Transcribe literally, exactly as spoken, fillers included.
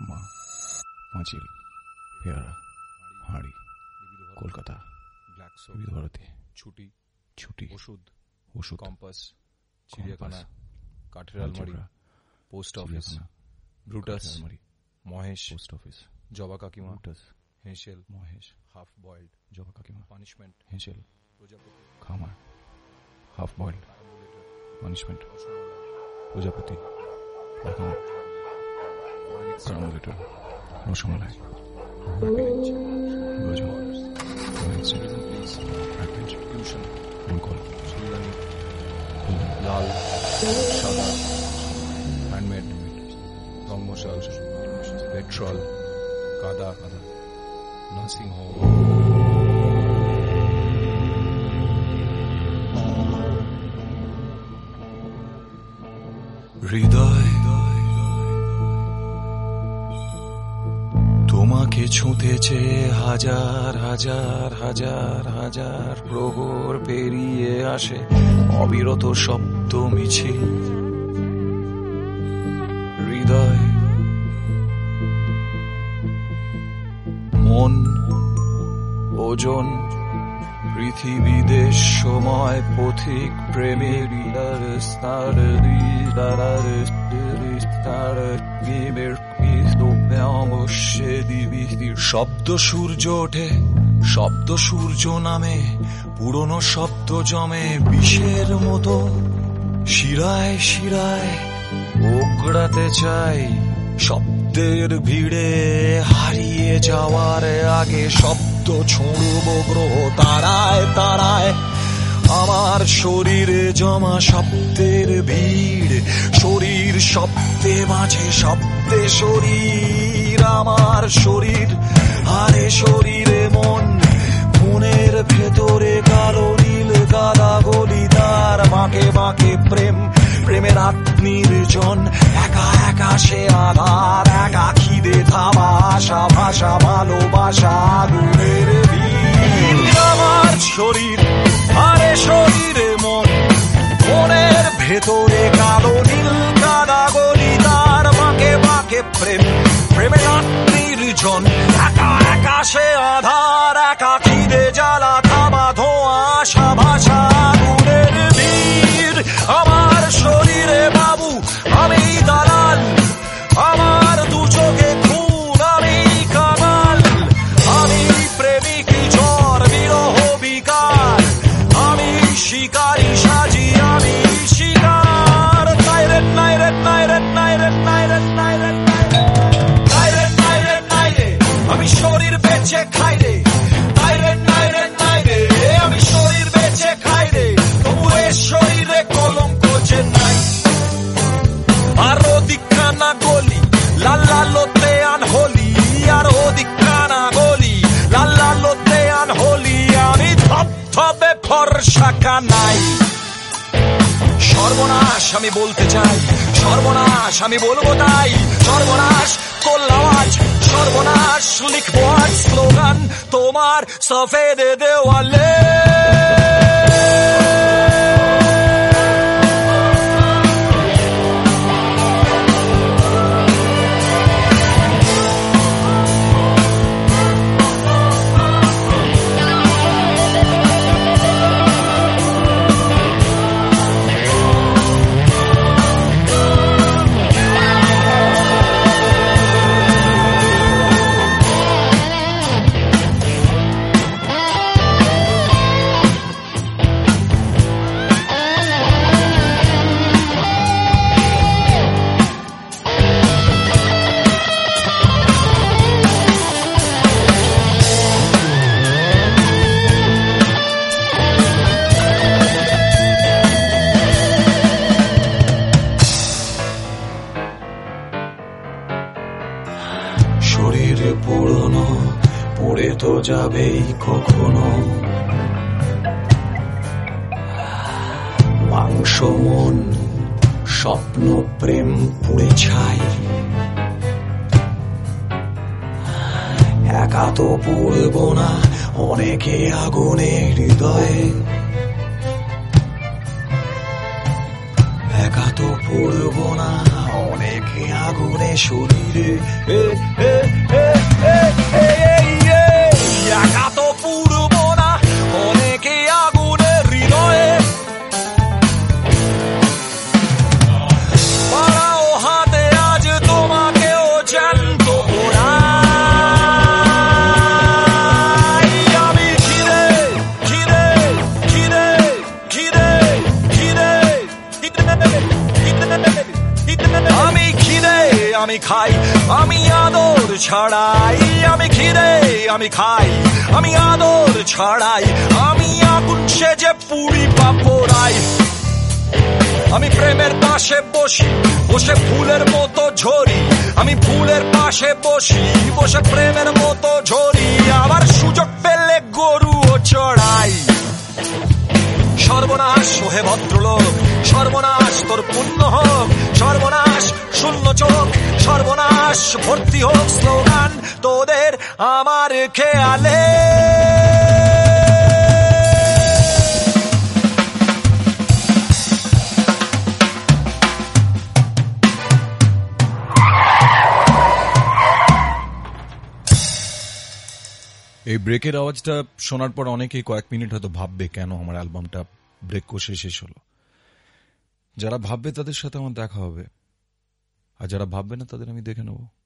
মা, মাচিল, পেয়ারা, হাঁড়ি, কলকাতা, বিবিধ ভারতী, ছুটি, ছুটি, ওষুধ, ওষুধ, কম্পাস, চিড়িয়াখানা, কাঠের আলমারি, post office, Brutus, Mahesh, post office, Joba কাকিমা, হেঁসেল, মহেশ, হাফ বয়েলড, জবা কাকিমা, পানিশমেন্ট, হেঁসেল, প্রজাপতি, খামার, হাফ বয়েলড, পানিশমেন্ট, প্রজাপতি, কারামুলেটর, রসমালাই, টিউশন, ফুলকল, লাল, সাদা, হ্যান্ডমেড, রং মশাল, পেট্রোল, কাদা, কাদা, নার্সিং হোম, হৃদয় তোমাকে ছুঁতেছে হাজার হাজার হাজার হাজার প্রহর পেরিয়ে আসে অবিরত শব্দ মিছিল। হৃদয় মন, ওজন, পৃথিবী, দেশ, সময়, পথিক, প্রেমের শব্দ সূর্য ওঠে, শব্দ সূর্য নামে, পুরনো শব্দ জমে বিষের মতো শিরায় শিরায় ওগড়াতে চাই। শব্দের ভিড়ে হারিয়ে যাওয়ার আগে শব্দ ছুঁড়ব গ্রহ তারায় তারায়। আমার শরীরে জমা শব্দের ভিড়, শরীর শব্দে মাঝে শব্দে শরীর। আমার শরীর আরে শরীরে মন, মনের ভেতরে কালো নীল গাদা গলি, তার বাঁকে বাঁকে প্রেম, প্রেমের আত্মনির্জন। একা একা সে আধার, একা খিদে থামা আশা, ভাষা, ভালোবাসা, আগুনের ভিড়। আমার শরীর আরে শরীরে মন, মনের ভেতরে কালো নীল গাদা গলি, তার বাঁকে বাঁকে প্রেম, প্রেমের আত্মনির্জন। একা একা সে আধার, একা খিদে জ্বালা থামা ধোঁয়া আশা, ভাষা, আগুনের ভিড়। আমার শরীরে বাবু আমি দালাল, আমার দু চোখে খুন আমি কামাল। আমি প্রেমিক ঝড় বিরহ বিকার, আমি শিকারি সাজি আমি শিকার। নাই রে নাই রে নাই রে নাই রে নাই রে নাই রে নাই রে নাই রে নাই রে আমি শরীর বেঁচে খাই রে। নাই রে নাই রে নাই রে আমি শরীর বেঁচে খাই রে। তবু এ শরীরে কলঙ্ক যে নাই। আর ওদিকখানা গলি লাল লালোতে আনহলি, আর ওদিকখানা গলি লাল লালোতে আনহলি। আমি ধপ ধপে ফর্সাকা নাই। সর্বনাশ আমি বলতে চাই, সর্বনাশ আমি বলবো তাই। সর্বনাশ করলাম আজ, সর্বনাশ লিখবো আজ স্লোগান তোমার সফেদ দেওয়ালে। শরীরে পুরনো পড়ে তো যাবেই কখনো। মাংস মন স্বপ্ন প্রেম পুড়ে ছাই। একা তো পড়ব না অনেকে আগুনে হৃদয়ে। একা তো পড়ব না অনেকে আগুন আগুনে শরীরে এ, এ, এ, এ, এ, এ, একা তো পুরব না অনেকে আগুনে হৃদয়ে পাড়াও হাতে আজ তোমাকেও জ্যান্ত পোড়াই আমি খিদে খিদে খিদে খিদে খিদে আমি খিদে আমি খাই আমি আদর ছাড়াই আমি খিদে আমি খাই আমি আদর ছাড়াই আমি আগুন সেজে পুড়ি বা পোড়াই আমি প্রেমের পাশে বসি বসে ফুলের মতো ঝরি আমি ফুলের পাশে বসি বসে প্রেমের মতো ঝরি আবার সুযোগ পেলে গরুও চড়াই সর্বনাশ ওহে ভদ্রলোক সর্বনাশ তোর পুণ্য হোক সর্বনাশ শূন্য চোখ সর্বনাশ ভর্তি হোক স্লোগান তোদের আমার খেয়ালে এই ব্রেকের আওয়াজটা শোনার পর অনেকেই কয়েক মিনিট হয়তো ভাববে কেন আমার অ্যালবামটা ব্রেক কষে শেষ হলো। যারা ভাববে তাদের সাথে আমার দেখা হবে, আর যারা ভাববে না তাদের আমি দেখে নেবো।